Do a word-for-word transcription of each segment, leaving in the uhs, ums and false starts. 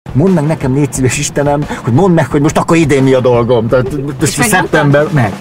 mondd meg nekem, légy szíves Istenem, hogy mondd meg, hogy most akkor idén mi a dolgom. Tehát most szeptember, meg.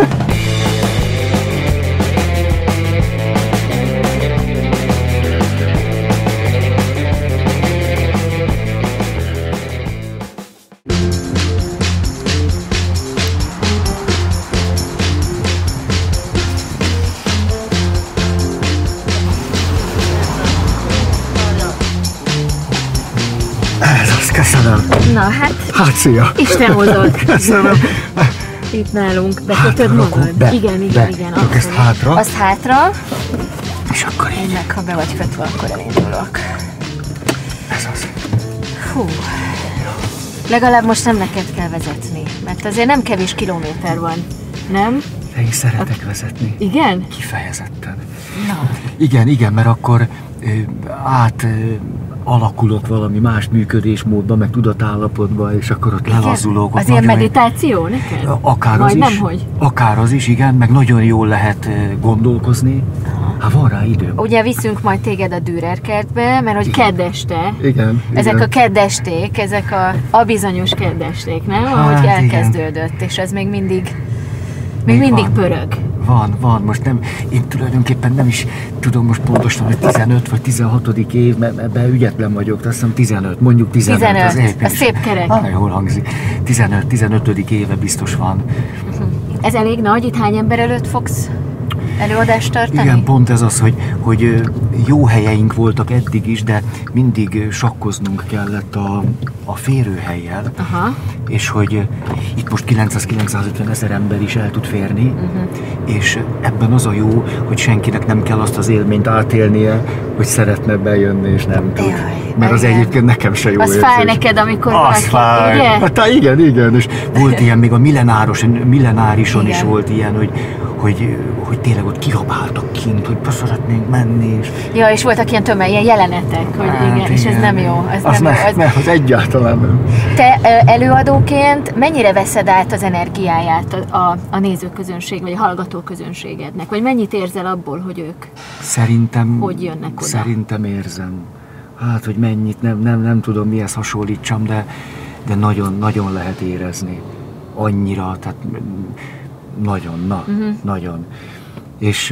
Köszönöm. Na hát, hát szia. Isten hozott. Köszönöm. Itt nálunk, bekötöd magad? Be, igen, igen, be. igen. Csak ezt hátra. Azt hátra. És akkor így. Én meg, ha be vagy kötve, akkor elindulok. Ez az. Hú. Legalább most nem neked kell vezetni, mert azért nem kevés kilométer van, nem? De én szeretek vezetni. Igen? Kifejezetten. Na. Igen, igen, mert akkor ö, át... Ö, alakulok valami más működésmódba, meg tudatállapotba, és akkor ott lelazulok. Az ilyen meditáció neked? Akár az is. Hogy? Akár az is, igen, meg nagyon jól lehet gondolkozni. Hát van rá idő. Ugye viszünk majd téged a Dürer kertbe, mert hogy igen. kedd este. Igen. Ezek igen. a keddesték, ezek a, a bizonyos keddesték, nem? Hát, ahogy elkezdődött, igen. És ez még mindig, még, még mindig van. Pörög. Van, van, most nem, én tulajdonképpen nem is tudom most pontosan, hogy tizenöt vagy tizenhatodik év, mert ebben ügyetlen vagyok, azt hiszem tizenöt, mondjuk tizenöt. tizenöt, az épp ez szép kerek. Ah, jól hangzik. tizenöt tizenötödik éve biztos van. Uh-huh. Ez elég nagy, itt hány ember előtt fogsz előadást tartani? Igen, pont ez az, hogy, hogy jó helyeink voltak eddig is, de mindig sakkoznunk kellett a, a férőhellyel, aha. És hogy itt most kilencszáz-kilencszázötven ezer ember is el tud férni, uh-huh. És ebben az a jó, hogy senkinek nem kell azt az élményt átélnie, hogy szeretne bejönni, és nem tud. Jaj, mert az igen. Egyébként nekem se jó az érzés. Az fáj neked, amikor az valaki, fáj. ugye? Hát, igen, igen, és volt ilyen, még a millenáros, millenárison igen. Is volt ilyen, hogy, hogy, hogy tényleg ott kiabáltak kint, hogy szeretnénk menni. És... Ja, és voltak ilyen tömeg, ilyen jelenetek, hogy hát, igen, igen, és ez nem jó. Ez az nem ne, jó. Az... Ne, az egyáltalán nem. Te előadóként mennyire veszed át az energiáját a, a, a nézőközönség, vagy a hallgatóközönségednek? Vagy mennyit érzel abból, hogy ők szerintem, hogy jönnek oda? Szerintem érzem. Hát, hogy mennyit, nem, nem, nem tudom mihez hasonlítsam, de, de nagyon, nagyon lehet érezni. Annyira, tehát nagyon, na, uh-huh. nagyon. És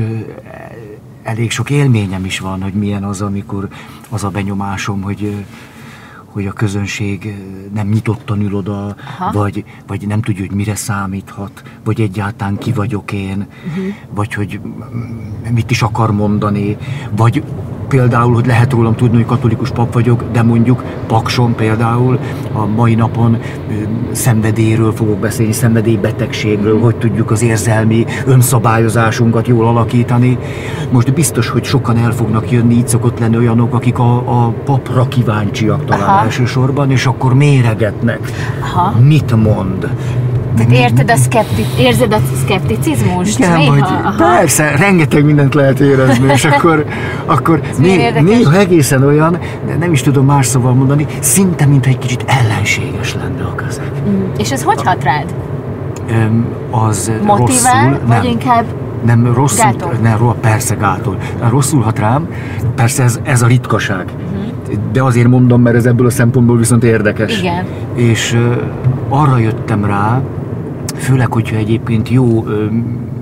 elég sok élményem is van, hogy milyen az, amikor az a benyomásom, hogy, hogy a közönség nem nyitottan ül oda, vagy, vagy nem tudja, hogy mire számíthat, vagy egyáltalán ki vagyok én, uh-huh. vagy hogy mit is akar mondani, vagy például, hogy lehet rólam tudni, hogy katolikus pap vagyok, de mondjuk Pakson például a mai napon szenvedélyről fogok beszélni, szenvedélybetegségről, hogy tudjuk az érzelmi önszabályozásunkat jól alakítani. Most biztos, hogy sokan el fognak jönni, így szokott lenni olyanok, akik a, a papra kíváncsiak talán aha. elsősorban, és akkor méregetnek. Aha. Mit mond? Tehát érted a szkepti... érzed a szkepticizmust? Igen, néha? Vagy, persze, rengeteg mindent lehet érezni, és akkor, akkor né, néha egészen olyan, de nem is tudom más szóval mondani, szinte mintha egy kicsit ellenséges lenne a közeg. Mm. És ez hogy hat rád? Öm, az motivál, rosszul, vagy nem, inkább nem, rosszul, gátol? Nem, persze gátol. Rosszul hat rám, persze ez, ez a ritkaság. Uh-huh. De azért mondom, mert ez ebből a szempontból viszont érdekes. Igen. És uh, arra jöttem rá, főleg, hogyha egyébként jó ö, ö,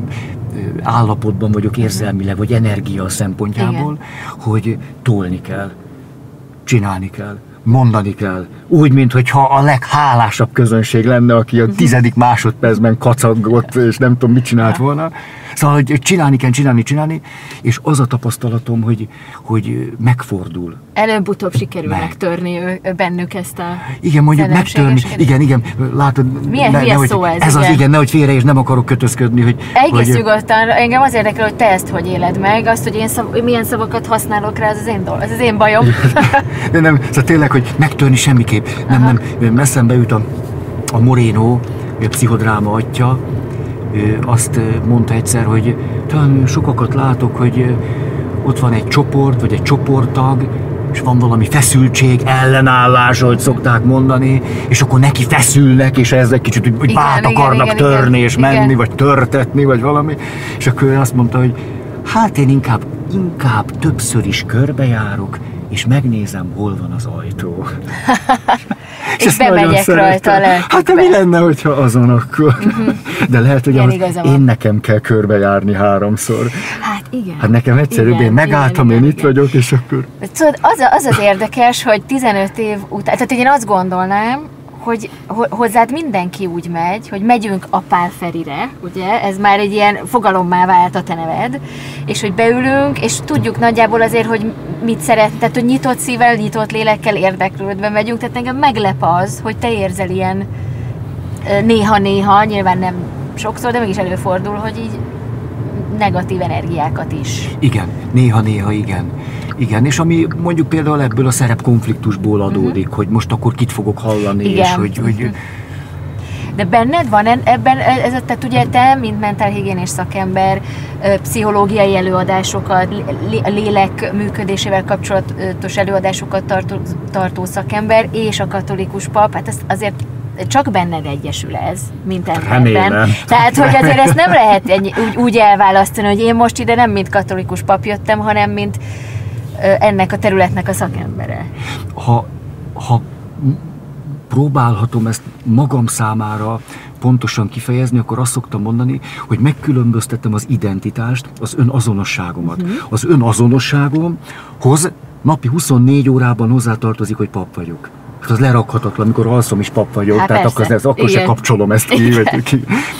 állapotban vagyok érzelmileg, vagy energia szempontjából, igen. Hogy tolni kell, csinálni kell, mondani kell. Úgy, mintha a leghálásabb közönség lenne, aki a tizedik másodpercben kacagott, és nem tudom, mit csinált volna. Szóval, hogy csinálni kell, csinálni, csinálni, és az a tapasztalatom, hogy, hogy megfordul. Előbb-utóbb sikerül meg. megtörni ő, bennük ezt a igen, mondjuk megtörni, igen, igen, látod. Milyen ne, hülye szó ez, ez igen. Az igen, nehogy félre, és nem akarok kötözködni, hogy... Egész hogy, nyugodtan, engem az érdekel, hogy te ezt hogy éled meg, azt, hogy én szav, milyen szavakat használok rá, az az én dolog, ez az én bajom. De nem, szóval tényleg, hogy megtörni semmiképp. Nem, aha. nem, eszembe jut a, a Moreno, a pszichodráma atya, ő azt mondta egyszer, hogy talán sokakat látok, hogy ott van egy csoport, vagy egy csoporttag, és van valami feszültség, ellenállás, ahogy szokták mondani, és akkor neki feszülnek, és ezzel kicsit úgy bát akarnak igen, törni, igen, és menni, igen. Vagy törtetni, vagy valami. És akkor ő azt mondta, hogy hát én inkább, inkább többször is körbejárok, és megnézem, hol van az ajtó. és bemegyek rajta a lelkükbe. Hát de mi lenne, hogyha azon akkor? Uh-huh. De lehet, hogy ahhoz én nekem kell körbejárni háromszor. Hát igen. Hát nekem egyszerűbb, én megálltam, igen, én igen, itt igen. vagyok, és akkor... Szóval az, az az érdekes, hogy tizenöt év után, tehát én azt gondolnám, hogy hozzád mindenki úgy megy, hogy megyünk a Pál Ferire, ugye, ez már egy ilyen fogalommá vált a te neved, és hogy beülünk, és tudjuk nagyjából azért, hogy mit szeret, tehát hogy nyitott szívvel, nyitott lélekkel érdeklődve megyünk, tehát engem meglep az, hogy te érzel ilyen néha-néha, nyilván nem sokszor, de mégis előfordul, hogy így negatív energiákat is. Igen, néha-néha igen. Igen, és ami mondjuk például ebből a szerepkonfliktusból adódik, uh-huh. hogy most akkor kit fogok hallani, igen. és hogy... hogy uh-huh. De benned van ebben, ez, tehát ugye te, mint mentálhigiénés szakember, pszichológiai előadásokat, lélek működésével kapcsolatos előadásokat tartó, tartó szakember, és a katolikus pap, hát ez azért csak benned egyesül ez, mint emberben. Tehát, hogy azért ezt nem lehet egy, úgy, úgy elválasztani, hogy én most ide nem mint katolikus pap jöttem, hanem mint ennek a területnek a szakembere. Ha, ha próbálhatom ezt magam számára pontosan kifejezni, akkor azt szoktam mondani, hogy megkülönböztetem az identitást, az önazonosságomat. Uh-huh. Az önazonosságomhoz napi huszonnégy órában hozzátartozik, hogy pap vagyok. Hát az lerakhatatlan, amikor alszom is pap vagyok, hát tehát persze. akkor, ez, akkor se kapcsolom ezt ki. ki.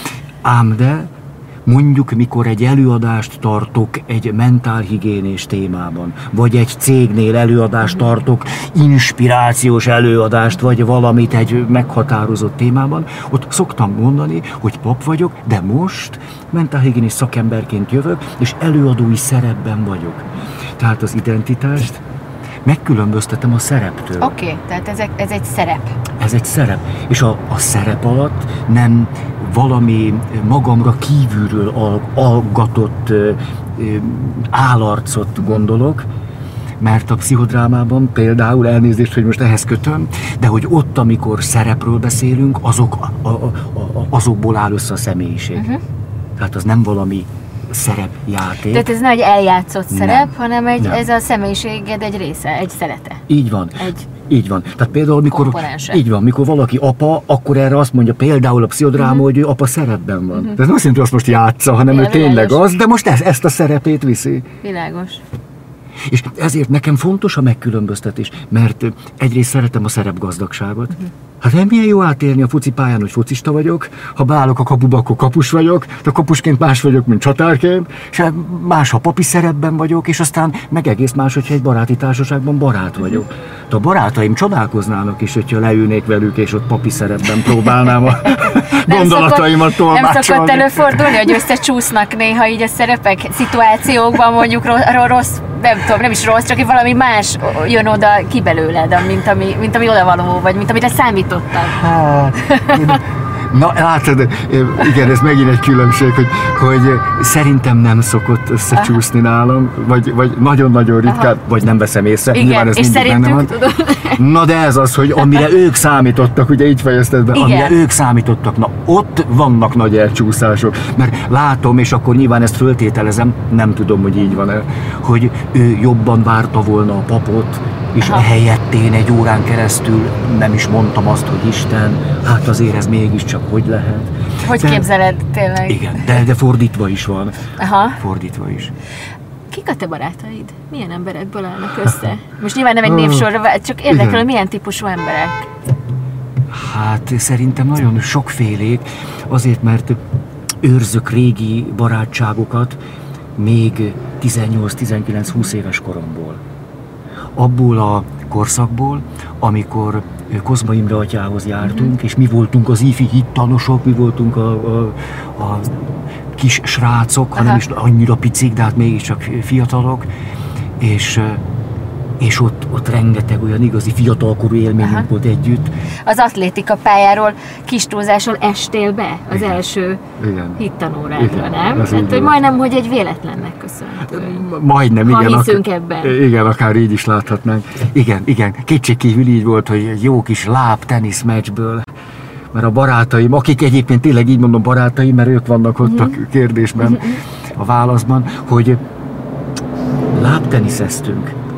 Ám de mondjuk, mikor egy előadást tartok egy mentálhigiénés témában, vagy egy cégnél előadást tartok, inspirációs előadást, vagy valamit egy meghatározott témában, ott szoktam mondani, hogy pap vagyok, de most mentálhigiénés szakemberként jövök, és előadói szerepben vagyok. Tehát az identitást megkülönböztetem a szereptől. Oké, okay, tehát ez, ez egy szerep. Ez egy szerep. És a, a szerep alatt nem valami magamra kívülről al, algatott ö, ö, állarcot gondolok, mert a pszichodrámában például, elnézést, hogy most ehhez kötöm, de hogy ott, amikor szerepről beszélünk, azok, a, a, a, azokból áll össze a személyiség. Uh-huh. Tehát az nem valami szerepjáték. Tehát ez nem egy eljátszott szerep, nem, hanem egy, ez a személyiséged egy része, egy szelete. Így van. Egy így van. Tehát például, mikor, így van, mikor valaki apa, akkor erre azt mondja például a pszichodráma, uh-huh. hogy ő apa szerepben van. Uh-huh. Ez nem azt jelenti, hogy azt most játsza, hanem igen, ő tényleg világos. Az, de most ez, ezt a szerepét viszi. Világos. És ezért nekem fontos a megkülönböztetés, mert egyrészt szeretem a szerepgazdagságot. Uh-huh. Hát nem milyen jó átérni a focipályán, hogy focista vagyok, ha beállok a kapuba, akkor kapus vagyok, de kapusként más vagyok, mint csatárként, és más, ha papi szerepben vagyok, és aztán meg egész más, hogyha egy baráti társaságban barát vagyok. De a barátaim csodálkoznának is, hogyha leülnék velük, és ott papi szerepben próbálnám a gondolataimat tolmácsolni. Nem szokott előfordulni, hogy összecsúsznak néha így a szerepek, szituációkban mondjuk rossz, nem tudom, nem is rossz, csak hogy valami más jön oda ki belőled, mint ami, mint ami odavaló, vagy mint amire számítottad. Hát, na látod, igen, ez megint egy különbség, hogy, hogy szerintem nem szokott összecsúszni aha. nálam, vagy, vagy nagyon-nagyon ritkán, aha. vagy nem veszem észre, igen, nyilván ez és mindig benne van. Na de ez az, hogy amire ők számítottak, ugye így fejezted be, igen. amire ők számítottak, na ott vannak nagy elcsúszások, mert látom, és akkor nyilván ezt föltételezem, nem tudom, hogy így van-e, hogy ő jobban várta volna a papot, és aha. ehelyett én egy órán keresztül nem is mondtam azt, hogy Isten, hát azért ez mégiscsak hogy lehet. Hogy de, képzeled tényleg? Igen, de, de fordítva is van. Aha. Fordítva is. Kik a te barátaid? Milyen emberekből állnak össze? Most nyilván nem egy névsorra, csak érdekel, hogy milyen típusú emberek. Hát szerintem nagyon sokfélék, azért, mert őrzök régi barátságokat még tizennyolc, tizenkilenc, húsz éves koromból. Abból a korszakból, amikor Kozma Imre atyához jártunk, mm-hmm. és mi voltunk az ifi hittanosok, mi voltunk a, a, a kis srácok, aha. hanem is annyira picik, de hát mégiscsak fiatalok, és, és ott, ott rengeteg olyan igazi fiatalkorú élményünk aha. volt együtt. Az atlétika pályáról kis túlzással estél be az igen. első igen. hittanórádra, nem? Tehát, hogy majdnem, hogy egy véletlennek köszönhető. Majdnem, ha igen. Ha hiszünk ebben. Igen, akár így is láthatnánk. Igen, igen, kétségkívül így volt, hogy egy jó kis láb tenisz meccsből, mert a barátaim, akik egyébként tényleg így mondom barátaim, mert ők vannak ott mm-hmm. a kérdésben, a válaszban, hogy lábteniszeztünk,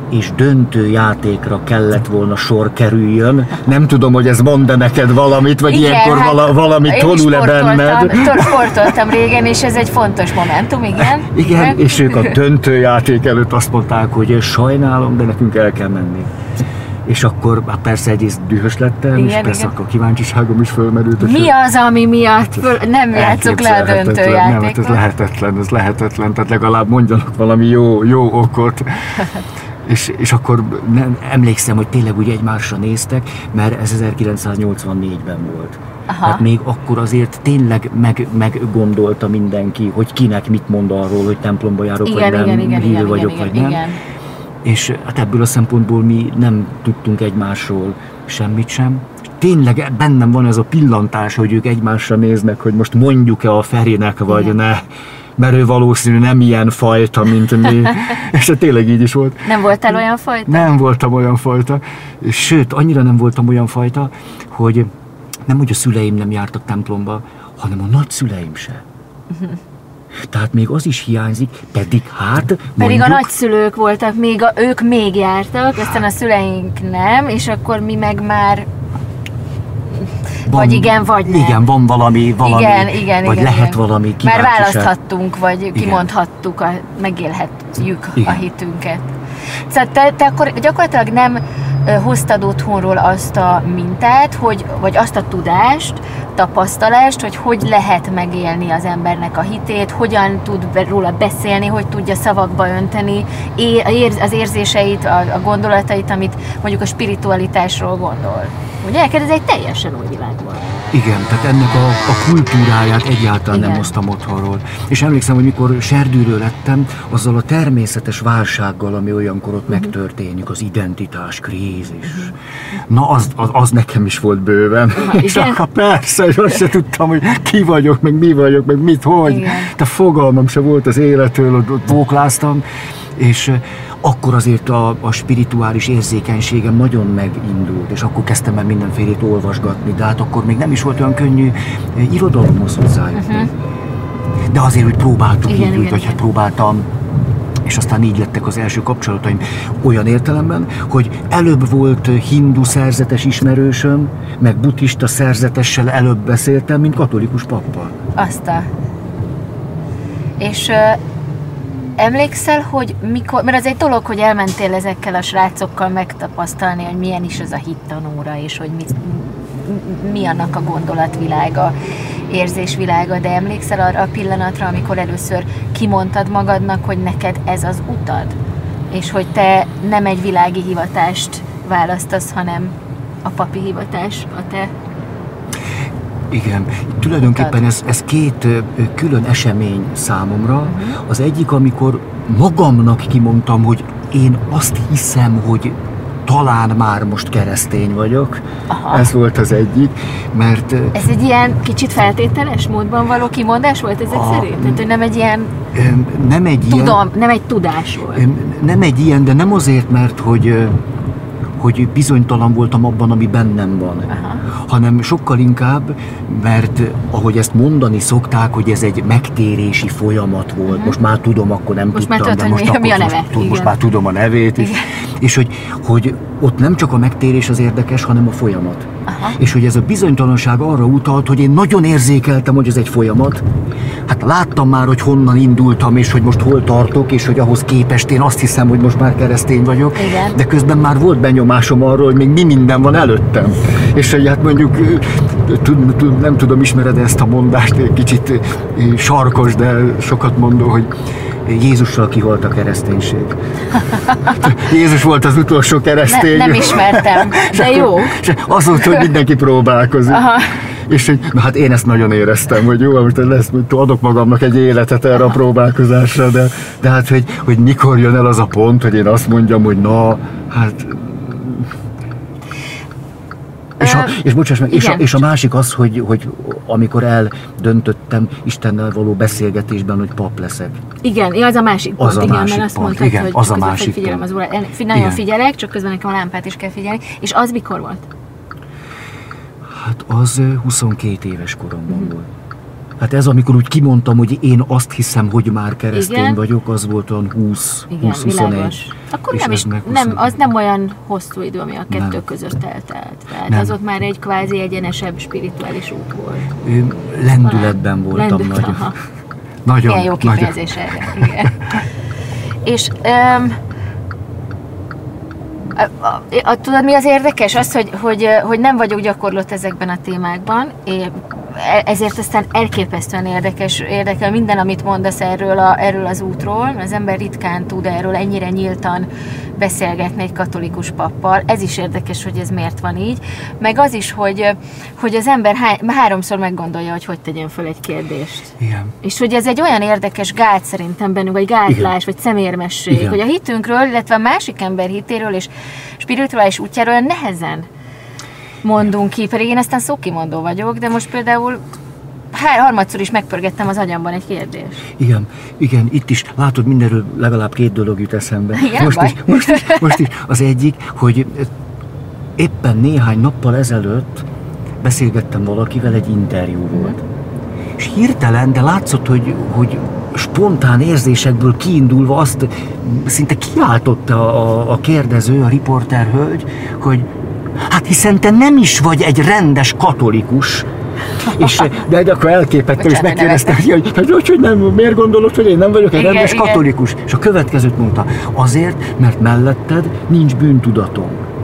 és döntő játékra kellett volna sor kerüljön. Nem tudom, hogy ez mond-e neked valamit, vagy igen, ilyenkor hát vala, valami tonul-e benned. Sportoltam régen, és ez egy fontos momentum, igen. Igen, igen, és ők a döntő játék előtt azt mondták, hogy sajnálom, de nekünk el kell menni. És akkor hát persze egyrészt dühös lettem, igen, és persze igen. Akkor a kíváncsiságom is fölmerült. Mi az, ami miatt föl, nem játszuk le a döntőjátékot? Nem, hát ez lehetetlen, ez lehetetlen, tehát legalább mondjanak valami jó, jó okot. és, és akkor nem, emlékszem, hogy tényleg úgy egymásra néztek, mert ez ezerkilencszáznyolcvannégyben volt. Aha. Hát még akkor azért tényleg meg, meggondolta mindenki, hogy kinek mit mond arról, hogy templomba járok, igen, vagy nem, igen, igen, hív vagyok, igen, vagy igen, nem. Igen. És hát ebből a szempontból mi nem tudtunk egymásról semmit sem. Tényleg bennem van ez a pillantás, hogy ők egymásra néznek, hogy most mondjuk-e a Ferinek, vagy igen. ne. Mert ő valószínű nem ilyen fajta, mint mi. És tényleg így is volt. Nem voltál olyan fajta? Nem voltam olyan fajta. Sőt, annyira nem voltam olyan fajta, hogy nem, hogy a szüleim nem jártak templomba, hanem a nagyszüleim se. Uh-huh. Tehát még az is hiányzik, pedig hát Pedig mondjuk, a nagyszülők voltak, még a, ők még jártak, aztán a szüleink nem, és akkor mi meg már van, vagy igen, vagy nem. Igen, van valami, valami igen, igen, vagy igen, lehet igen. valami már választhattunk, vagy igen. kimondhattuk, a, megélhetjük igen. a hitünket. Szóval te, te akkor gyakorlatilag nem hoztad otthonról azt a mintát, hogy, vagy azt a tudást, tapasztalást, hogy hogy lehet megélni az embernek a hitét, hogyan tud róla beszélni, hogy tudja szavakba önteni az érzéseit, a gondolatait, amit mondjuk a spiritualitásról gondol. Ugye? Ez egy teljesen új világ volt. Igen, tehát ennek a, a kultúráját egyáltalán igen. nem hoztam otthonról. És emlékszem, hogy mikor serdülő lettem, azzal a természetes válsággal, ami olyankor ott uh-huh. megtörténik, az identitás krízis. Uh-huh. Na, az, az, az nekem is volt bőven. Aha, és akkor persze, és azt se tudtam, hogy ki vagyok, meg mi vagyok, meg mit, hogy. Igen. De fogalmam se volt az életről, ott, ott bókláztam, és akkor azért a, a spirituális érzékenységem nagyon megindult, és akkor kezdtem el mindenfélét olvasgatni, de hát akkor még nem is volt olyan könnyű irodalomhoz hozzájutni. Uh-huh. De azért, hogy próbáltuk igen, így, igen, vagy igen. hát próbáltam, és aztán így lettek az első kapcsolataim olyan értelemben, hogy előbb volt hindu szerzetes ismerősöm, meg buddhista szerzetessel előbb beszéltem, mint katolikus pappal. Azt a... És... emlékszel, hogy mikor, mert az egy dolog, hogy elmentél ezekkel a srácokkal megtapasztalni, hogy milyen is az a hittanóra, és hogy mi, mi annak a gondolatvilága, érzésvilága, de emlékszel arra a pillanatra, amikor először kimondtad magadnak, hogy neked ez az utad? És hogy te nem egy világi hivatást választasz, hanem a papi hivatás a te... Igen, tulajdonképpen ez, ez két külön esemény számomra. Uh-huh. Az egyik, amikor magamnak kimondtam, hogy én azt hiszem, hogy talán már most keresztény vagyok. Aha. Ez volt az egyik, mert... Ez egy ilyen kicsit feltételes módban való kimondás volt ezek a, szerint? Tehát, hogy nem egy ilyen... Nem egy tudom, ilyen... Nem egy tudás volt. Nem egy ilyen, de nem azért, mert hogy... hogy bizonytalan voltam abban, ami bennem van, aha. hanem sokkal inkább, mert ahogy ezt mondani szokták, hogy ez egy megtérési folyamat volt. Uh-huh. Most már tudom, akkor nem most tudtam, már de tudod, most, akkor, mi a neve. most, most már tudom a nevét. És, és hogy, hogy ott nem csak a megtérés az érdekes, hanem a folyamat. Aha. És hogy ez a bizonytalanság arra utalt, hogy én nagyon érzékeltem, hogy ez egy folyamat. Hát láttam már, hogy honnan indultam, és hogy most hol tartok, és hogy ahhoz képest én azt hiszem, hogy most már keresztény vagyok. Igen. De közben már volt benyomásom arról, hogy még mi minden van előttem. És hogy hát mondjuk, nem tudom, ismered ezt a mondást, egy kicsit sarkos, de sokat mondó, hogy Jézussal kihalt a kereszténység. Jézus volt az utolsó keresztény. Ne, nem ismertem, de jó. És azóta, hogy mindenki próbálkozik. Aha. És hogy, na hát én ezt nagyon éreztem, hogy jó, most lesz, adok magamnak egy életet erre a próbálkozásra, de, de hát, hogy, hogy mikor jön el az a pont, hogy én azt mondjam, hogy na, hát... És a, és bocsáss meg, és a, és a másik az, hogy, hogy amikor eldöntöttem Istennel való beszélgetésben, hogy pap leszek. Igen, ja, az a másik pont, az a igen, másik mert azt pont. mondtad, Igen, hogy az a másik figyelem az órát. Nagyon igen. figyelek, csak közben nekem a lámpát is kell figyelni. És az mikor volt? Hát az huszonkét éves koromban mm. volt. Hát ez, amikor úgy kimondtam, hogy én azt hiszem, hogy már keresztény Igen. vagyok, az volt olyan húsz-huszonegy. Akkor nem is, nem, az nem olyan hosszú idő, ami a kettő nem. között eltelt. Tehát nem. az ott már egy kvázi egyenesebb spirituális út volt. Ő, lendületben voltam Lendület, nagyon. Aha. Nagyon. Milyen jó kifejezés erre. Igen. És um, a, a, a, tudod, mi az érdekes? Az, hogy, hogy, hogy nem vagyok gyakorlott ezekben a témákban, ezért aztán elképesztően érdekes, érdekel minden, amit mondasz erről, a, erről az útról. Az ember ritkán tud erről ennyire nyíltan beszélgetni egy katolikus pappal. Ez is érdekes, hogy ez miért van így. Meg az is, hogy, hogy az ember há, háromszor meggondolja, hogy hogy tegyen föl egy kérdést. Igen. És hogy ez egy olyan érdekes gát szerintem bennünk, vagy gátlás, igen. vagy szemérmesség, igen. hogy a hitünkről, illetve a másik ember hitéről és spirituális útjáról olyan nehezen mondunk ki, pedig én aztán szókimondó vagyok, de most például hár, harmadszor is megpörgettem az agyamban egy kérdést. Igen, igen, itt is látod, mindenről legalább két dolog jut eszembe. Igen, most, is, most, is, most is az egyik, hogy éppen néhány nappal ezelőtt beszélgettem valakivel, egy interjú volt. Mm. És hirtelen, de látszott, hogy, hogy spontán érzésekből kiindulva azt szinte kiáltotta a, a kérdező, a riporterhölgy, hogy hát hiszen te nem is vagy egy rendes katolikus. És, de egy akkor elképettem, és megkérdeztem, hogy, hogy, hogy, hogy nem, miért gondolod, hogy én nem vagyok egy igen, rendes igen. katolikus? És a következőt mondta, azért, mert melletted nincs bűntudatom.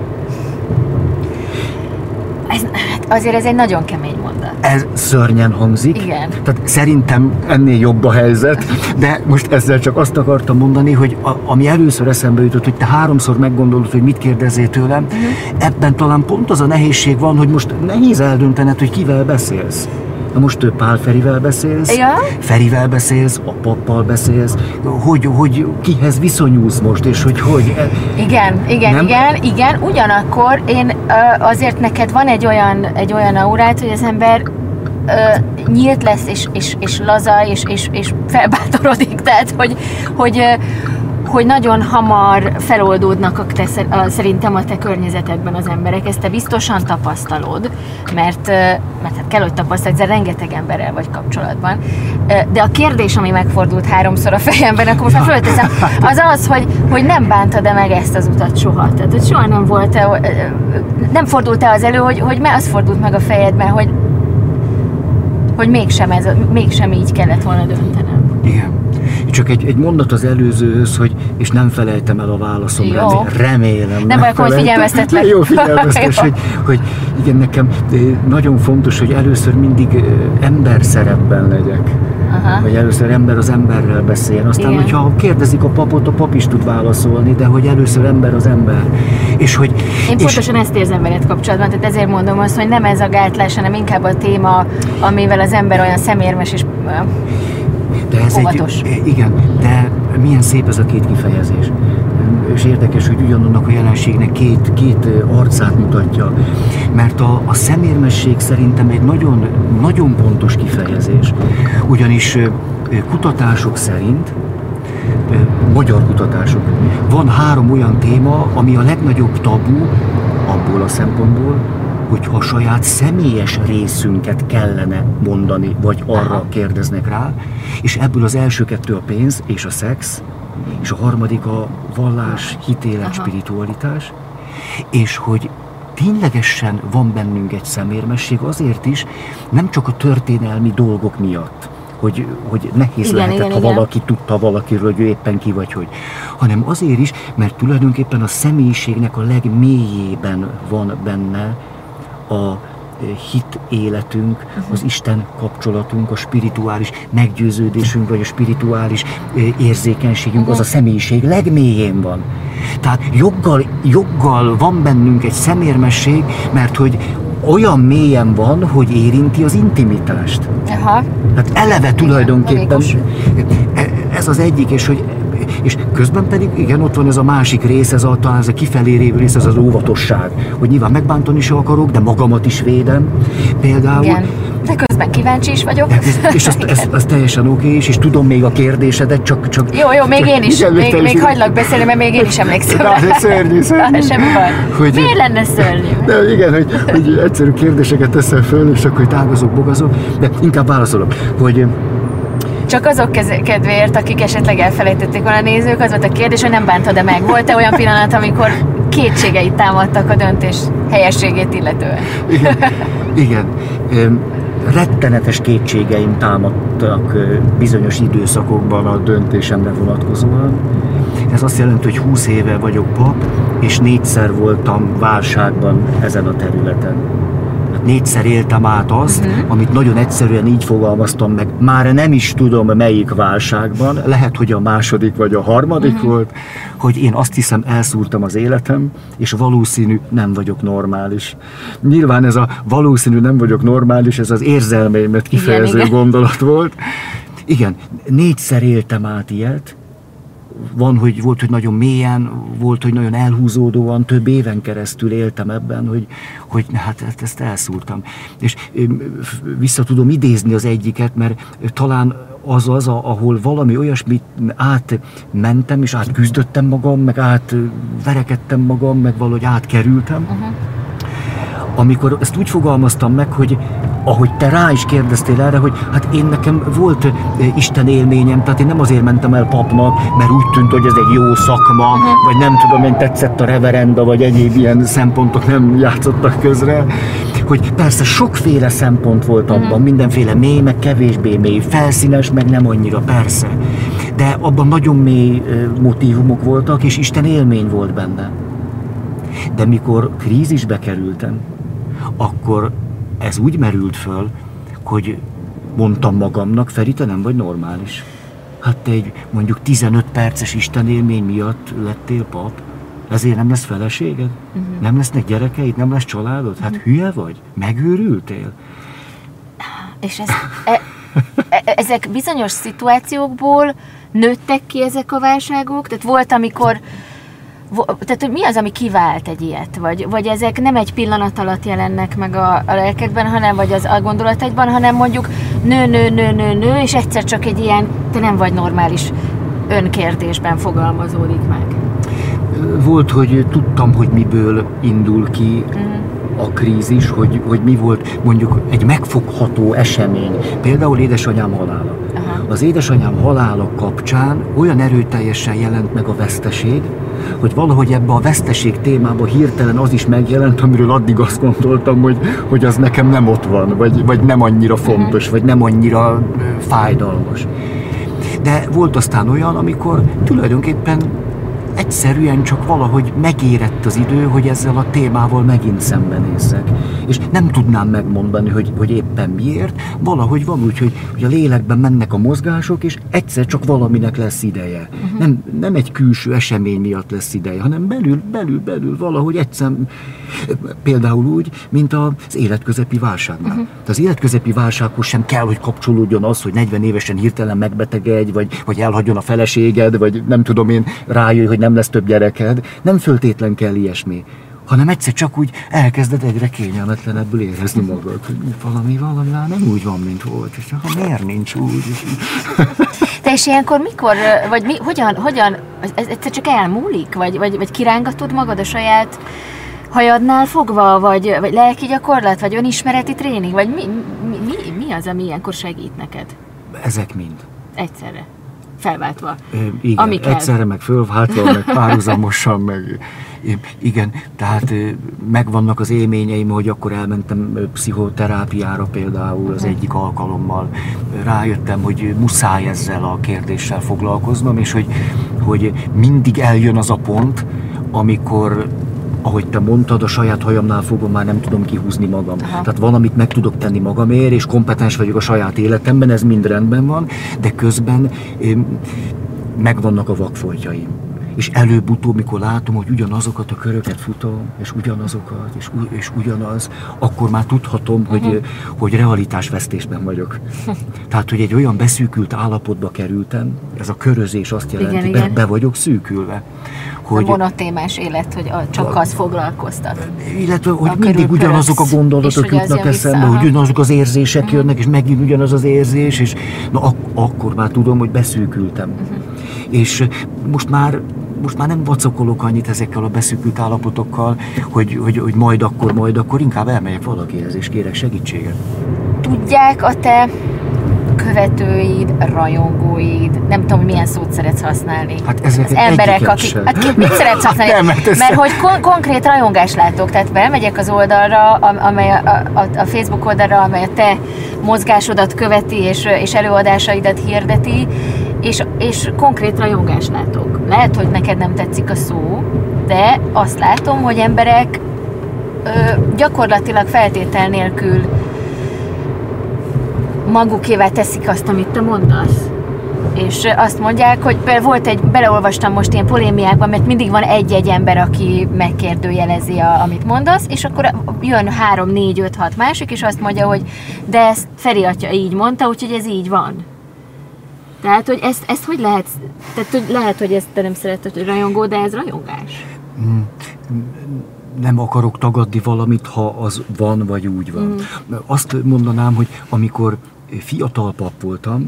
Ez, azért ez egy nagyon kemény mondat. Ez szörnyen hangzik. Igen. Tehát szerintem ennél jobb a helyzet, de most ezzel csak azt akartam mondani, hogy a, ami először eszembe jutott, hogy te háromszor meggondolod, hogy mit kérdezzél tőlem, uh-huh. ebben talán pont az a nehézség van, hogy most nehéz eldöntened, hogy kivel beszélsz. Na most ő Pál Ferivel beszélsz, ja. Ferivel beszélsz, a pappal beszélsz, hogy, hogy kihez viszonyulsz most, és hogy hogy... Igen, igen, nem? igen, igen, ugyanakkor én azért neked van egy olyan, egy olyan aurát, hogy az ember nyílt lesz, és, és, és laza, és, és, és felbátorodik, tehát hogy, hogy hogy nagyon hamar feloldódnak a te, szerintem a te környezetedben az emberek. Ezt te biztosan tapasztalod, mert, mert hát kell, hogy tapasztalod, ezzel rengeteg emberrel vagy kapcsolatban. De a kérdés, ami megfordult háromszor a fejemben, akkor most már fölteszem, az az, hogy, hogy nem bántad-e meg ezt az utat soha. Tehát, hogy soha nem volt-e, nem fordult-e az elő, hogy, hogy az fordult meg a fejedben, hogy, hogy mégsem, ez, mégsem így kellett volna döntenem. Igen. Csak egy, egy mondat az előzőhöz, hogy és nem felejtem el a válaszom, remélem. remélem nem baj, akkor figyelmeztetlek. Jó figyelmeztetés, hogy, hogy igen, nekem nagyon fontos, hogy először mindig ember szerepben legyek. Aha. Vagy először ember az emberrel beszéljen. Aztán, igen. hogyha kérdezik a papot, a pap is tud válaszolni, de hogy először ember az ember. És hogy, Én és pontosan ezt érzem veled kapcsolatban, tehát ezért mondom azt, hogy nem ez a gátlás, hanem inkább a téma, amivel az ember olyan szemérmes és de ez óvatos. Egy, igen, de milyen szép ez a két kifejezés. És érdekes, hogy ugyanannak a jelenségnek két, két arcát mutatja. Mert a, a szemérmesség szerintem egy nagyon, nagyon pontos kifejezés. Ugyanis kutatások szerint, magyar kutatások, van három olyan téma, ami a legnagyobb tabu abból a szempontból, hogyha a saját személyes részünket kellene mondani, vagy arra Aha. kérdeznek rá, és ebből az első kettő a pénz és a szex, és a harmadik a vallás, hitélet, Aha. spiritualitás, és hogy ténylegesen van bennünk egy szemérmesség azért is, nem csak a történelmi dolgok miatt, hogy, hogy nehéz igen, lehetett, igen, ha igen. valaki tudta valakiről, hogy ő éppen ki vagy hogy, hanem azért is, mert tulajdonképpen a személyiségnek a legmélyében van benne a hit életünk, az Isten kapcsolatunk, a spirituális meggyőződésünk, vagy a spirituális érzékenységünk, az a személyiség legmélyén van. Tehát joggal, joggal van bennünk egy szemérmesség, mert hogy olyan mélyen van, hogy érinti az intimitást. Aha. Hát eleve tulajdonképpen ez az egyik, és hogy és közben pedig igen, ott van ez a másik rész, ez a, talán ez a kifelé lévő rész, ez az óvatosság, hogy nyilván megbántani se akarok, de magamat is védem. Például... Igen. De közben kíváncsi is vagyok. És, és az, ez, az teljesen oké, és, és tudom még a kérdésedet, csak... csak jó, jó, még csak, én is, igen, még, még hagylak beszélni, mert még én is emlékszem rá. Szörnyű, szörnyű. Semmi baj. Hogy, miért lenne szörnyű? De igen, hogy, hogy egyszerű kérdéseket teszel föl, és akkor tágazok, bogazok, de inkább válaszolok, hogy... Csak azok kedvéért, akik esetleg elfelejtették volna a nézők, az volt a kérdés, hogy nem bántad-e meg. Volt-e olyan pillanat, amikor kétségeit támadtak a döntés helyességét illetően? Igen, igen. Rettenetes kétségeim támadtak bizonyos időszakokban a döntésemre vonatkozóan. Ez azt jelenti, hogy húsz éve vagyok pap, és négyszer voltam válságban ezen a területen. Négyszer éltem át azt, uh-huh. amit nagyon egyszerűen így fogalmaztam meg, már nem is tudom melyik válságban, lehet, hogy a második vagy a harmadik uh-huh. volt, hogy én azt hiszem elszúrtam az életem, és valószínű nem vagyok normális. Nyilván ez a valószínű nem vagyok normális, ez az érzelmeimet kifejező igen, gondolat igen. volt. Igen, négyszer éltem át ilyet, van, hogy volt, hogy nagyon mélyen, volt, hogy nagyon elhúzódóan, több éven keresztül éltem ebben, hogy, hogy hát ezt elszúrtam. És vissza tudom idézni az egyiket, mert talán az az, ahol valami olyasmit átmentem, és átküzdöttem magam, meg átverekedtem magam, meg valahogy átkerültem. Uh-huh. Amikor ezt úgy fogalmaztam meg, hogy ahogy te rá is kérdeztél erre, hogy hát én nekem volt Isten élményem, tehát én nem azért mentem el papnak, mert úgy tűnt, hogy ez egy jó szakma, uh-huh. vagy nem tudom, én tetszett a reverenda, vagy egyéb ilyen szempontok nem játszottak közre, hogy persze sokféle szempont volt abban, uh-huh. mindenféle mély, meg kevésbé mély, felszínes, meg nem annyira, persze. De abban nagyon mély motívumok voltak, és Isten élmény volt benne. De mikor krízisbe kerültem, akkor ez úgy merült föl, hogy mondtam magamnak, Feri, te nem vagy normális. Hát te egy mondjuk tizenöt perces istenélmény miatt lettél pap, ezért nem lesz feleséged? Uh-huh. Nem lesznek gyerekeid, nem lesz családod? Hát uh-huh. hülye vagy? Megőrültél? És ez, e, e, ezek bizonyos szituációkból nőttek ki ezek a válságok? Tehát volt, amikor Tehát, hogy mi az, ami kivált egy ilyet? Vagy, vagy ezek nem egy pillanat alatt jelennek meg a, a lelkedben, hanem vagy az a gondolataidban, hanem mondjuk nő, nő, nő, nő, nő, és egyszer csak egy ilyen, te nem vagy normális önkérdésben fogalmazódik meg. Volt, hogy tudtam, hogy miből indul ki uh-huh. a krízis, hogy, hogy mi volt mondjuk egy megfogható esemény, például édesanyám halála. Uh-huh. Az édesanyám halála kapcsán olyan erőteljesen jelent meg a veszteség, hogy valahogy ebbe a veszteség témába hirtelen az is megjelent, amiről addig azt gondoltam, hogy, hogy az nekem nem ott van, vagy, vagy nem annyira fontos, uh-huh. vagy nem annyira fájdalmas. De volt aztán olyan, amikor tulajdonképpen egyszerűen csak valahogy megérett az idő, hogy ezzel a témával megint szembenézzek. És nem tudnám megmondani, hogy, hogy éppen miért. Valahogy van úgy, hogy, hogy a lélekben mennek a mozgások, és egyszer csak valaminek lesz ideje. Uh-huh. Nem, nem egy külső esemény miatt lesz ideje, hanem belül, belül, belül valahogy egyszer, például úgy, mint az életközepi válságnál. Uh-huh. Az életközepi válsághoz sem kell, hogy kapcsolódjon az, hogy negyven évesen hirtelen megbetegedj, vagy, vagy elhagyjon a feleséged, vagy nem tudom én, rájöjj, hogy nem lesz több gyereked, nem föltétlen kell ilyesmi, hanem egyszer csak úgy elkezded egyre kényelmetlenebbül érezni magad, hogy valami, valami már nem úgy van, mint volt, és ha miért nincs úgy? Te és ilyenkor mikor, vagy mi, hogyan, hogyan, ez egyszer csak elmúlik, vagy, vagy, vagy kirángatod magad a saját hajadnál fogva, vagy, vagy lelki gyakorlat, vagy önismereti tréning, vagy mi, mi, mi, mi az, ami ilyenkor segít neked? Ezek mind. Egyszerre. Felváltva. Igen, ami kell. Egyszerre, meg fölváltva, meg párhuzamosan, meg igen, tehát megvannak az élményeim, hogy akkor elmentem pszichoterápiára például az egyik alkalommal. Rájöttem, hogy muszáj ezzel a kérdéssel foglalkoznom, és hogy, hogy mindig eljön az a pont, amikor, ahogy te mondtad, a saját hajamnál fogom, már nem tudom kihúzni magam. Aha. Tehát valamit meg tudok tenni magamért, és kompetens vagyok a saját életemben, ez mind rendben van, de közben megvannak a vakfoltjaim. és előbb-utóbb, mikor látom, hogy ugyanazokat a köröket futom, és ugyanazokat, és, és ugyanaz, akkor már tudhatom, hogy, uh-huh. hogy realitásvesztésben vagyok. Tehát, hogy egy olyan beszűkült állapotba kerültem, ez a körözés azt jelenti, igen, be, igen. be vagyok szűkülve. Hogy, a monotémás élet, hogy a, csak az foglalkoztat. Illetve, hogy a mindig ugyanazok a gondolatok jutnak eszembe, hogy ugyanazok az érzések uh-huh. jönnek, és megint ugyanaz az érzés, és na ak- akkor már tudom, hogy beszűkültem. Uh-huh. És most már Most már nem vacakolok annyit ezekkel a beszűkült állapotokkal, hogy, hogy, hogy majd akkor, majd akkor, inkább elmegyek valakihez, és kérek segítséget. Tudják a te követőid, rajongóid, nem tudom, hogy milyen szót szeretsz használni. Hát ezek az emberek, akik... Hát ki, mit szeretsz használni? Nem, mert, ezt... mert hogy kon- konkrét rajongást látok, tehát belmegyek az oldalra, amely a, a, a Facebook oldalra, amely a te mozgásodat követi, és, és előadásaidat hirdeti, és, és konkrét rajongást látok. Lehet, hogy neked nem tetszik a szó, de azt látom, hogy emberek ö, gyakorlatilag feltétel nélkül magukévá teszik azt, amit te mondasz. És azt mondják, hogy volt egy, beleolvastam most ilyen polémiákban, mert mindig van egy-egy ember, aki megkérdőjelezi, a, amit mondasz, és akkor jön három, négy, öt, hat másik, és azt mondja, hogy de ezt Feri atya így mondta, úgyhogy ez így van. Tehát, hogy ezt, ezt hogy lehet, tehát hogy lehet, hogy ezt te nem szereted, hogy rajongó, de ez rajongás. Nem akarok tagadni valamit, ha az van, vagy úgy van. Mm. Azt mondanám, hogy amikor fiatal pap voltam,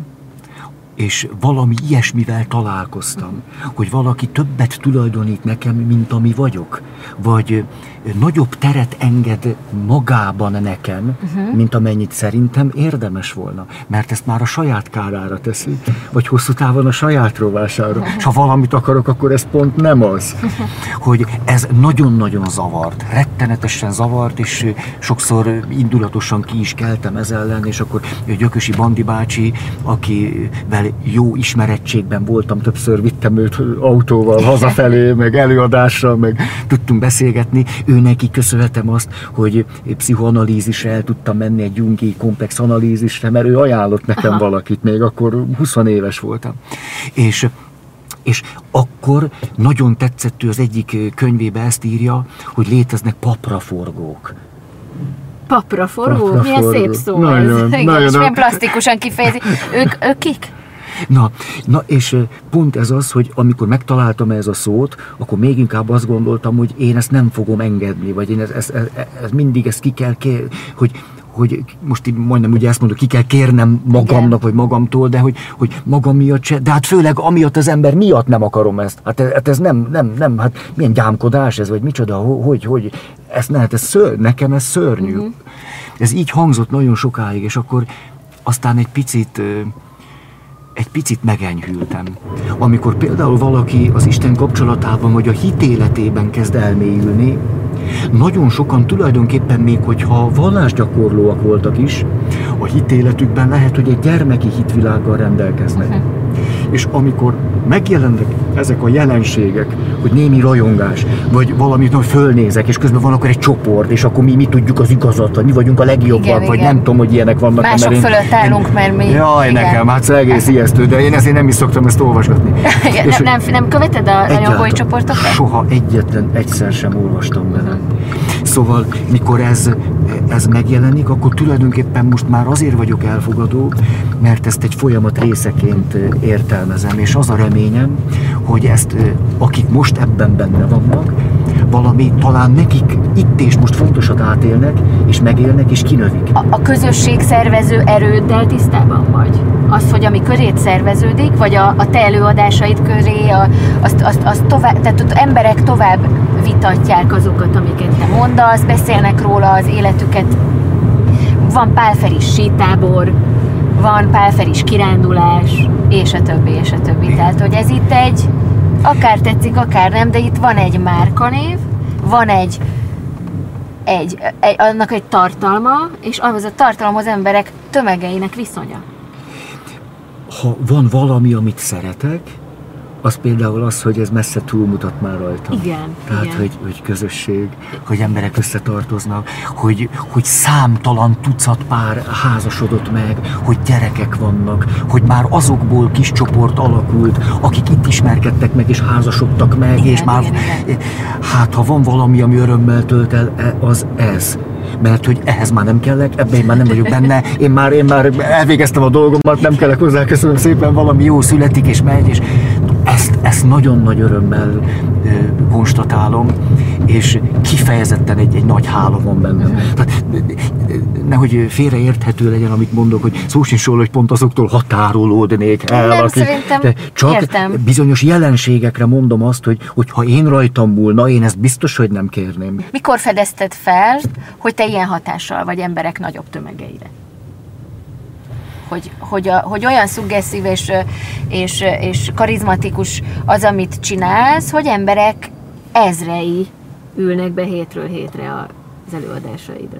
és valami ilyesmivel találkoztam, mm. hogy valaki többet tulajdonít nekem, mint ami vagyok, vagy nagyobb teret enged magában nekem, uh-huh. mint amennyit szerintem érdemes volna. Mert ezt már a saját kárára teszi, vagy hosszú távon a saját rovására. Uh-huh. És ha valamit akarok, akkor ez pont nem az. Uh-huh. Hogy ez nagyon-nagyon zavart, rettenetesen zavart, és sokszor indulatosan ki is keltem ez ellen, és akkor Gyökösi Bandi bácsi, akivel jó ismerettségben voltam, többször vittem őt autóval hazafelé, meg előadásra, meg tudtunk beszélgetni. Ő neki köszönhetem azt, hogy pszichoanalízisre el tudtam menni, egy jungi komplex analízisre, mert ő ajánlott nekem Aha. valakit, még akkor húsz éves voltam. És, és akkor nagyon tetszett, ő az egyik könyvébe ezt írja, hogy léteznek papraforgók. Papraforgó? Papraforgó. Milyen szép szó nagyon, ez. Igen, és milyen plastikusan kifejezi. Ők, ők kik? Na, na, és pont ez az, hogy amikor megtaláltam ez a szót, akkor még inkább azt gondoltam, hogy én ezt nem fogom engedni, vagy én ez, ez, ez, ez mindig ezt ki kell kér, hogy, hogy most így majdnem ugye ezt mondom, ki kell kérnem magamnak, igen. vagy magamtól, de hogy, hogy magam miatt se, de hát főleg amiatt az ember miatt nem akarom ezt. Hát ez, hát ez nem, nem, nem, hát milyen gyámkodás ez, vagy micsoda, hogy, hogy, ez ne, hát ez ször, nekem ez szörnyű. Uh-huh. Ez így hangzott nagyon sokáig, és akkor aztán egy picit... egy picit megenyhültem. Amikor például valaki az Isten kapcsolatában vagy a hitéletében kezd elmélyülni, nagyon sokan tulajdonképpen még, hogyha vallásgyakorlóak voltak is, a hitéletükben lehet, hogy egy gyermeki hitvilággal rendelkeznek. Uh-huh. És amikor megjelennek ezek a jelenségek, hogy némi rajongás, vagy valamit, hogy fölnézek, és közben van akkor egy csoport, és akkor mi, mi tudjuk az igazat, vagy mi vagyunk a legjobbak, igen, vagy igen. nem tudom, hogy ilyenek vannak. Mások én, fölött állunk, mert mi... Jaj, igen. nekem, hát ez egész ijesztő, de én ezért nem is szoktam ezt olvasgatni. Igen, és nem, nem követed a rajongói csoportokat? Soha egyetlen egyszer sem olvastam bele. Uh-huh. Szóval, mikor ez, ez megjelenik, akkor tulajdonképpen most már azért vagyok elfogadó, mert ezt egy folyamat részeként értelmezem, és az a reményem, hogy ezt, akik most ebben benne vannak, valami talán nekik itt és most fontosat átélnek, és megélnek, és kinövik. A, a közösség szervező erőddel tisztában vagy? Az, hogy ami körét szerveződik, vagy a, a te előadásaid köré, a, azt, azt, azt tovább, tehát ott emberek tovább vitatják azokat, amiket te mondasz, beszélnek róla az életüket. Van pálferis sítábor, van pálferis kirándulás, és a többi, és a többi. Tehát, hogy ez itt egy, akár tetszik, akár nem, de itt van egy márkanév, van egy, egy, egy annak egy tartalma, és ahhoz a tartalomhoz emberek tömegeinek viszonya. Ha van valami, amit szeretek, az például az, hogy ez messze túlmutat már rajta. Igen, Tehát, igen. Hogy, hogy közösség, hogy emberek összetartoznak, hogy, hogy számtalan tucat pár házasodott meg, hogy gyerekek vannak, hogy már azokból kis csoport alakult, akik itt ismerkedtek meg és házasodtak meg, igen, és már, igen, igen. hát ha van valami, ami örömmel tölt el, az ez. Mert hogy ehhez már nem kellek, ebben én már nem vagyok benne, én már, én már elvégeztem a dolgomat, nem kellek hozzá, köszönöm szépen, valami jó születik és megy, és ezt, ezt nagyon nagy örömmel e, konstatálom, és kifejezetten egy, egy nagy hála van bennem. Uh-huh. Tehát nehogy félreérthető legyen, amit mondok, hogy szó sincs róla, hogy pont azoktól határolódnék el. Nem, akik, szerintem csak értem. Bizonyos jelenségekre mondom azt, hogy, hogy ha én rajtam múlna, én ezt biztos, hogy nem kérném. Mikor fedezted fel, hogy te ilyen hatással vagy emberek nagyobb tömegeire? Hogy, hogy, a, hogy olyan szuggesszív és, és, és karizmatikus az, amit csinálsz, hogy emberek ezrei ülnek be hétről hétre az előadásaidra.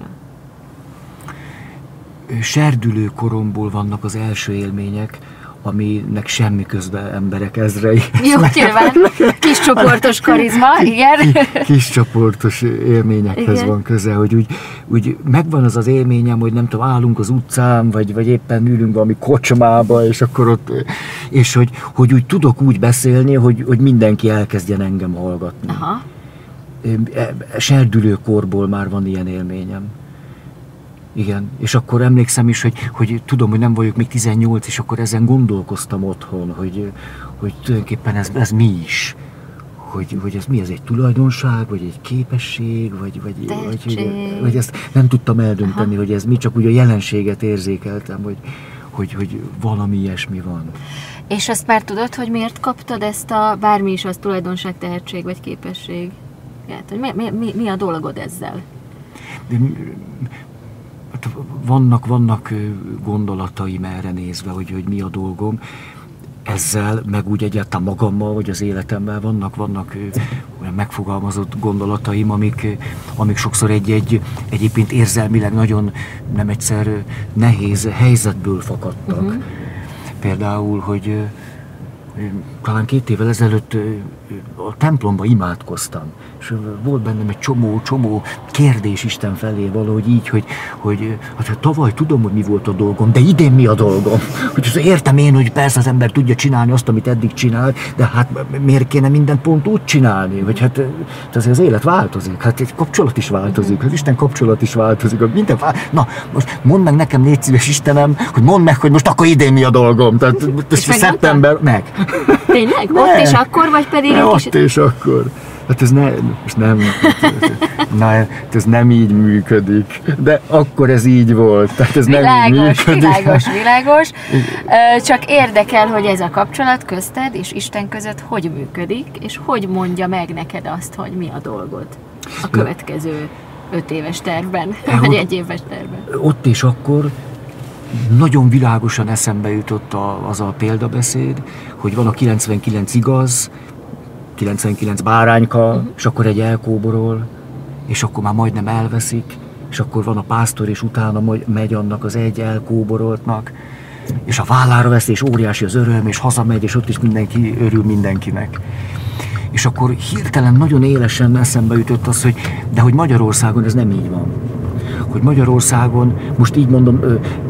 Serdülő koromból vannak az első élmények, aminek semmi közben emberek ezrei. Jó, nyilván. Kis csoportos karizma, igen. Kis csoportos élményekhez igen. van köze, hogy úgy, úgy megvan az az élményem, hogy nem tudom, állunk az utcán, vagy, vagy éppen ülünk valami kocsmába, és akkor ott, és hogy, hogy úgy tudok úgy beszélni, hogy, hogy mindenki elkezdjen engem hallgatni. Aha. Serdülő korból már van ilyen élményem. Igen, és akkor emlékszem is, hogy, hogy tudom, hogy nem vagyok még tizennyolc, és akkor ezen gondolkoztam otthon, hogy, hogy tulajdonképpen ez, ez mi is. Hogy, hogy ez mi, ez egy tulajdonság, vagy egy képesség, vagy, vagy, vagy, vagy ezt nem tudtam eldönteni, aha. hogy ez mi, csak úgy a jelenséget érzékeltem, hogy, hogy, hogy valami ilyesmi van. És azt már tudod, hogy miért kaptad ezt a, bármi is az tulajdonság, tehetség, vagy képesség? Hát, hogy mi, mi, mi, mi a dolgod ezzel? De, Vannak, vannak gondolataim erre nézve, hogy, hogy mi a dolgom. Ezzel, meg úgy egyáltalán magammal, vagy az életemmel vannak, vannak olyan megfogalmazott gondolataim, amik, amik sokszor egy-egy egyébként érzelmileg nagyon nem egyszer nehéz helyzetből fakadtak. Uh-huh. Például, hogy talán két évvel ezelőtt a templomba imádkoztam, és volt bennem egy csomó, csomó kérdés Isten felé valahogy így, hogy, hogy hát tavaly tudom, hogy mi volt a dolgom, de idén mi a dolgom? Hogy értem én, hogy persze az ember tudja csinálni azt, amit eddig csinált, de hát miért kéne mindent pont úgy csinálni? Vagy hát azért az élet változik, hát egy kapcsolat is változik, az Isten kapcsolat is változik, minden változik. Na, most mondd meg nekem, légy szíves Istenem, hogy mondd meg, hogy most akkor idén mi a dolgom. Tehát szeptember, meg. Tényleg? Ne. Ott és akkor, vagy pedig ne, egy ott kicsit... és akkor. Hát ez, ne, most nem, na, ez nem így működik, de akkor ez így volt, tehát ez világos, nem így működik. Világos, világos, csak érdekel, hogy ez a kapcsolat közted és Isten között hogy működik, és hogy mondja meg neked azt, hogy mi a dolgod a következő öt éves tervben, vagy egy éves tervben. Ott és akkor nagyon világosan eszembe jutott a, az a példabeszéd, hogy van a kilencvenkilenc igaz, kilencvenkilenc bárányka, uh-huh. és akkor egy elkóborol, és akkor már majdnem elveszik, és akkor van a pásztor, és utána megy annak az egy elkóboroltnak, és a vállára veszi, és óriási az öröm, és hazamegy, és ott is mindenki örül mindenkinek. És akkor hirtelen nagyon élesen eszembe jutott az, hogy de hogy Magyarországon ez nem így van. Hogy Magyarországon, most így mondom,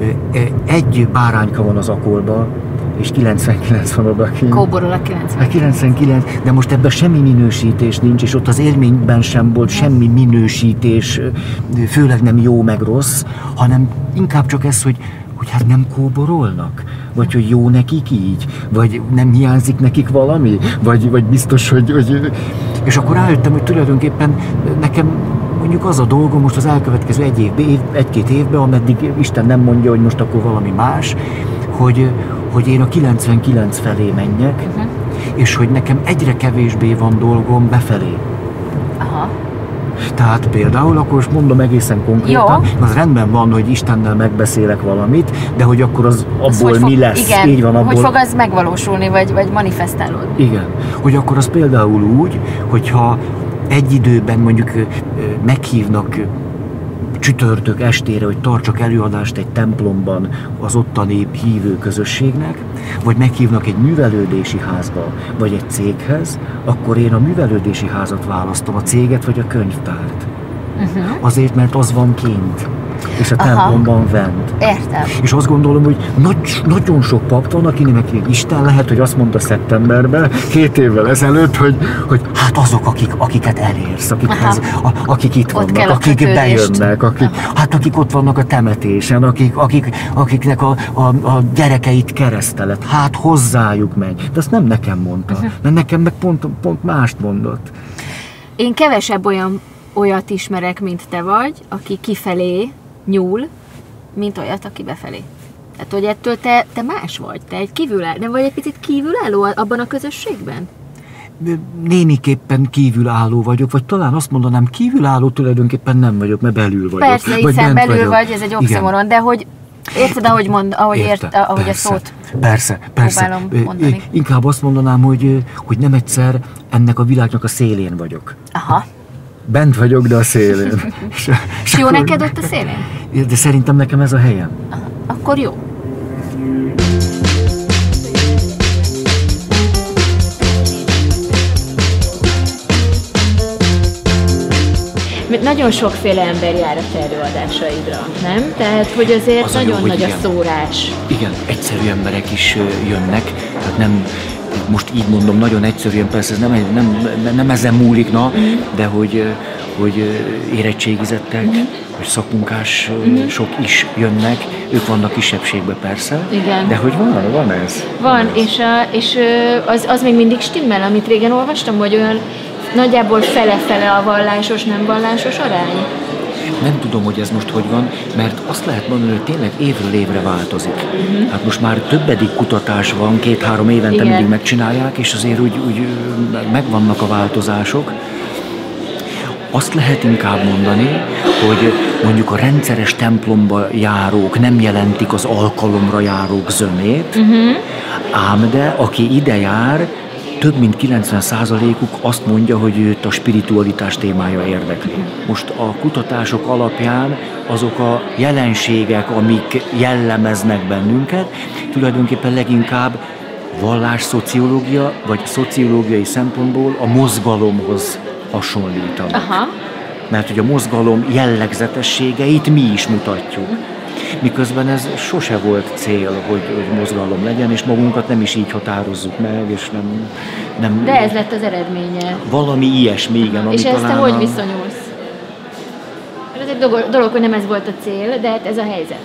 egy bárányka van az akolba, és kilencvenkilenc van odakint. Kóborol a kilencvenkilenc. kilencvenkilenc, de most ebben semmi minősítés nincs, és ott az élményben sem volt semmi minősítés, főleg nem jó meg rossz, hanem inkább csak ez, hogy, hogy hát nem kóborolnak, vagy hogy jó nekik így, vagy nem hiányzik nekik valami, vagy, vagy biztos, hogy, hogy... És akkor rájöttem, hogy tulajdonképpen nekem mondjuk az a dolgom most az elkövetkező egy év, egy-két évben, ameddig Isten nem mondja, hogy most akkor valami más, hogy, hogy én a kilencvenkilenc felé menjek, uh-huh. és hogy nekem egyre kevésbé van dolgom befelé. Aha. Tehát például, akkor most mondom egészen konkrétan, jó. Az rendben van, hogy Istennel megbeszélek valamit, de hogy akkor az abból az, mi fog, lesz. Igen, így van, abból... hogy fog az megvalósulni, vagy, vagy manifestálódni. Igen, hogy akkor az például úgy, hogyha egy időben mondjuk meghívnak csütörtök estére, hogy tartsak előadást egy templomban az ottani hívő közösségnek, vagy meghívnak egy művelődési házba, vagy egy céghez, akkor én a művelődési házat választom, a céget vagy a könyvtárt. Uh-huh. Azért, mert az van kint, és a Aha. templomban bent. Értem. És azt gondolom, hogy nagy, nagyon sok pap van, akinek még Isten lehet, hogy azt mondta szeptemberben, két évvel ezelőtt, hogy, hogy hát azok, akik, akiket elérsz, akikhez, a, akik itt ott vannak, akik bejönnek, akik, hát akik ott vannak a temetésen, akik, akik, akiknek a, a, a gyerekeit keresztelet, hát hozzájuk megy. De azt nem nekem mondta, uh-huh. mert nekem meg pont, pont mást mondott. Én kevesebb olyan olyat ismerek, mint te vagy, aki kifelé nyúl, mint olyat, aki befelé. Tehát, hogy ettől te, te más vagy, te egy kívülálló, nem vagy egy picit kívülálló abban a közösségben? Némiképpen kívülálló vagyok, vagy talán azt mondanám, kívülálló tulajdonképpen nem vagyok, mert belül vagyok. Persze, hiszen belül vagyok. Vagy, ez egy oximoron, de hogy érted, ahogy, mond, ahogy, ért, ahogy persze, a szót persze, persze. mondani. Inkább azt mondanám, hogy, hogy nem egyszer ennek a világnak a szélén vagyok. Aha. Bent vagyok, de a szélén. És, és jó neked ott a szélén? De szerintem nekem ez a helyem. Aha. Akkor jó. Nagyon sokféle ember jár a te előadásaidra, nem? Tehát, hogy azért az nagyon jó, nagy igen. a szórás. Igen, egyszerű emberek is jönnek, tehát nem, most így mondom, nagyon egyszerűen, persze ez nem, nem, nem ezen múlik, na, mm. de hogy, hogy érettségizettek, mm. vagy szakmunkás mm. sok is jönnek, ők vannak kisebbségben persze, igen. de hogy van, van ez. Van, van ez. és, a, és az, az még mindig stimmel, amit régen olvastam, hogy olyan nagyjából fele-fele a vallásos, nem vallásos arány? Nem tudom, hogy ez most hogy van, mert azt lehet mondani, hogy tényleg évről évre változik. Uh-huh. Hát most már többedik kutatás van, két-három évente Igen. mindig megcsinálják, és azért úgy, úgy megvannak a változások. Azt lehet inkább mondani, hogy mondjuk a rendszeres templomba járók nem jelentik az alkalomra járók zömét, uh-huh. ám de aki ide jár, több mint kilencven százalékuk azt mondja, hogy őt a spiritualitás témája érdekli. Most a kutatások alapján azok a jelenségek, amik jellemeznek bennünket, tulajdonképpen leginkább vallásszociológia, vagy szociológiai szempontból a mozgalomhoz hasonlítanak. Aha. Mert hogy a mozgalom jellegzetességeit mi is mutatjuk. Miközben ez sose volt cél, hogy, hogy mozgalom legyen, és magunkat nem is így határozzuk meg, és nem... nem De ez lett az eredménye. Valami ilyesmi, igen. Ami és ezt te hogy a... viszonyulsz? Ez egy dolog, hogy nem ez volt a cél, de hát ez a helyzet.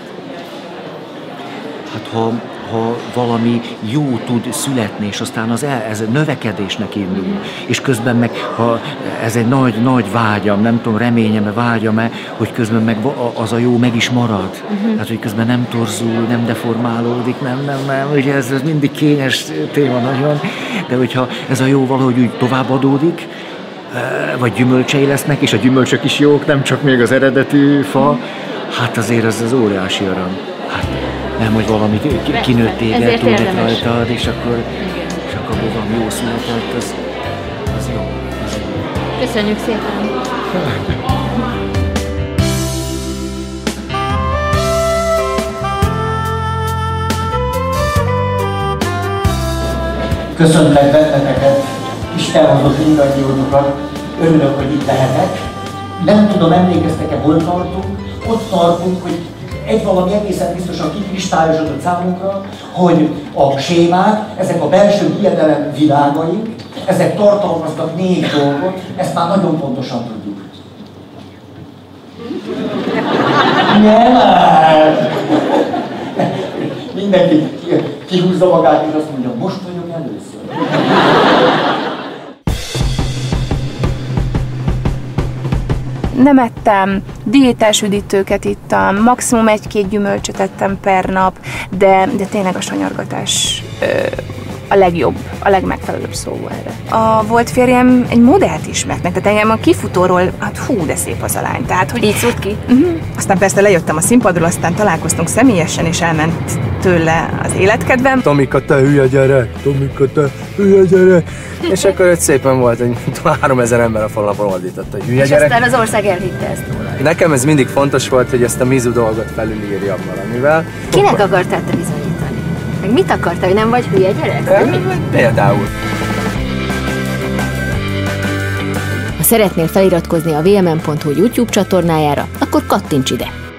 Hát ha, ha valami jó tud születni, és aztán az el, ez növekedésnek indul, uh-huh. és közben meg, ha ez egy nagy, nagy vágyam, nem tudom, reményem-e, vágyam-e, hogy közben meg az a jó meg is marad. Uh-huh. Hát, hogy közben nem torzul, nem deformálódik, nem, nem, nem, ugye ez, ez mindig kényes téma nagyon, de hogyha ez a jó valahogy úgy továbbadódik, vagy gyümölcsei lesznek, és a gyümölcsök is jók, nem csak még az eredeti fa, hát azért ez az óriási arany. Hát, nem, hogy valami kinőtt téged, túlnőtt rajtad, és akkor, és akkor valami jó született, az, az jó. Köszönjük szépen! Köszöntlek benneteket, Isten hozott mindannyiótokat, örülök, hogy itt lehetek. Nem tudom, emlékeztek-e, hol tartunk? Ott tartunk, hogy egy valami egészen biztosan kikristályosodott számunkra, hogy a sémák, ezek a belső hiedelem világaink, ezek tartalmaznak négy dolgot, ezt már nagyon pontosan tudjuk. Nem már! Mindenki kihúzza magát, és azt mondja, most vagyok először. Nem ettem, diétás üdítőket ittam, maximum egy-két gyümölcsöt ettem per nap, de, de tényleg a sanyargatás ö, a legjobb, a legmegfelelőbb szó erre. A volt férjem egy modellt ismert meg, tehát engem a kifutóról, hát hú, de szép az a lány. Tehát, hogy... Így szólt ki? Uh-huh. Aztán persze lejöttem a színpadról, aztán találkoztunk személyesen, és elment tőle az életkedvem. Tomika, te hülye gyerek, Tomika, te hülye gyerek. És akkor ott szépen volt, hogy háromezer ember a falapon ordított, hogy hülye és gyerek. aztán az ország elhitte ezt róla. Nekem ez mindig fontos volt, hogy ezt a mizu dolgot felülírjam valamivel. Kinek akartál te bizonyítani? Meg mit akartál, hogy nem vagy hülye gyerek? Például. Ha szeretnél feliratkozni a vé em en pont hu YouTube csatornájára, akkor kattints ide!